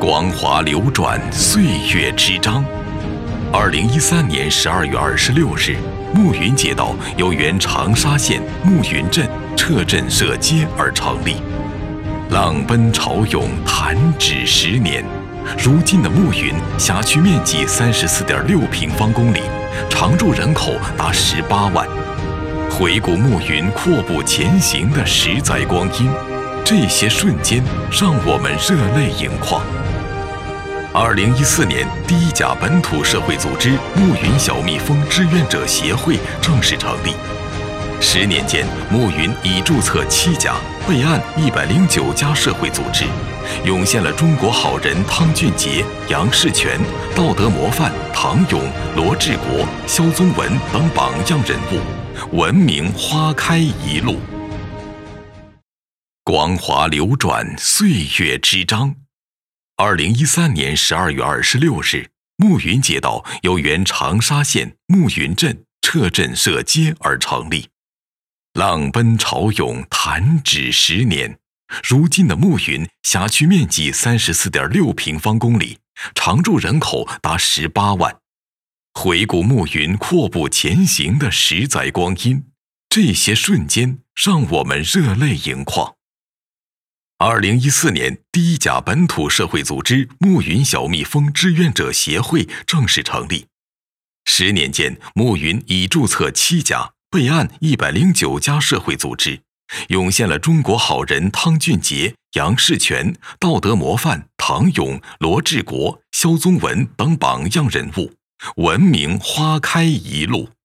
光华流转，岁月之章。2013年12月26日，暮云街道由原长沙县暮云镇撤镇设街而成立。浪奔潮涌，弹指10年。如今的暮云辖区面积34.6平方公里，常住人口达18万。回顾暮云阔步前行的10载光阴，这些瞬间让我们热泪盈眶。2014年，第一家本土社会组织暮云小蜜蜂志愿者协会正式成立。10年间，暮云已注册7家，备案109家社会组织，涌现了中国好人汤俊杰、杨士全、道德模范唐勇、罗志国、肖宗文等榜样人物，文明花开一路。光华流转，岁月之章。2013年12月26日，暮云街道由原长沙县暮云镇撤镇设街而成立。浪奔潮涌，弹指10年。如今的暮云辖区面积34.6平方公里，常住人口达18万。回顾暮云阔步前行的10载光阴，这些瞬间让我们热泪盈眶。2014年，第一家本土社会组织暮云小蜜蜂志愿者协会正式成立。10年间，暮云已注册7家，备案109家社会组织，涌现了中国好人汤俊杰、杨士全、道德模范唐勇、罗志国、肖宗文等榜样人物，文明花开一路。